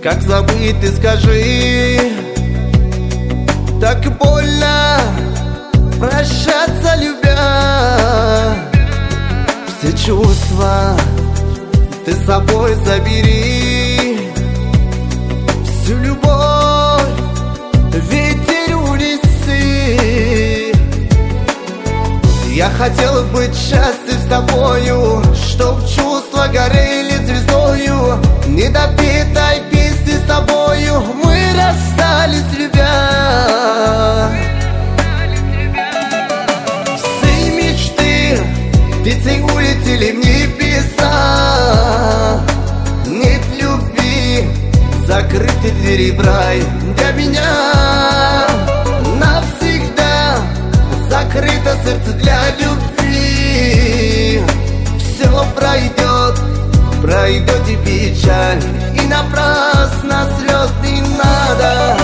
Как забыть, ты скажи? Так больно прощаться, любя. Все чувства ты с собой забери. Всю любовь ветер унеси. Я хотел быть счастлив с тобою, чтоб чувства горели звездою. Недопетой песни с тобою мы расстались, любя. Все мечты птицей улетели в небеса. Нет любви, закрыты двери в рай для меня. Навсегда закрыто сердце для любви. Все пройдет, пройдет и печаль, и напрасно слез не надо.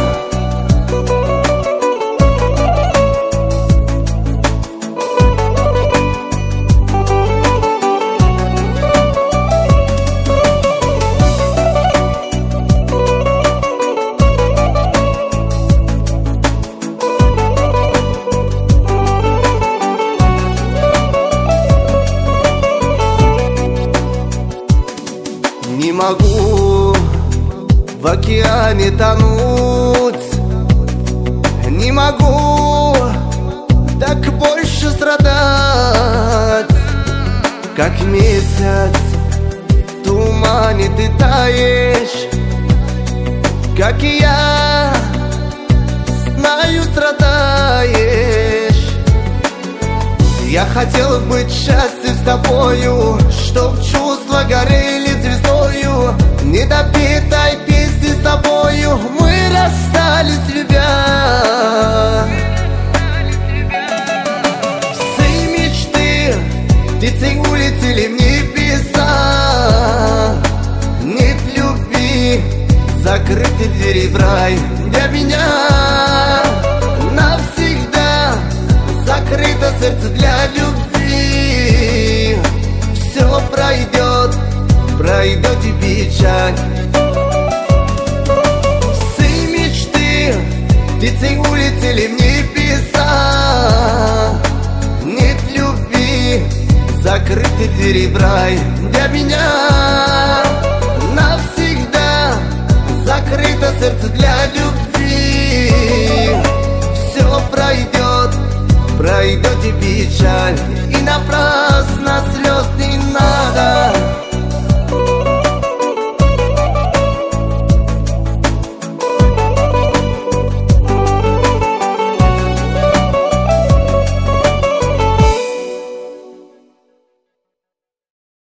Не могу в океане тонуть, не могу так больше страдать. Как месяц в тумане ты таешь, как и я, знаю, страдаешь. Я хотел быть счастлив с тобою, чтоб чувства горели звездою. Недопетой песни с тобою мы расстались, любя. Все мечты птицей улетели в небеса. Нет любви, закрыты двери в рай для меня. Навсегда закрыто сердце для любви. Все пройдет, пройдет и печаль. Все мечты птицей улетели в небеса. Нет любви, закрыты двери в рай для меня. Навсегда закрыто сердце для любви. Все пройдет, пройдет и печаль, и напрасно слез не надо.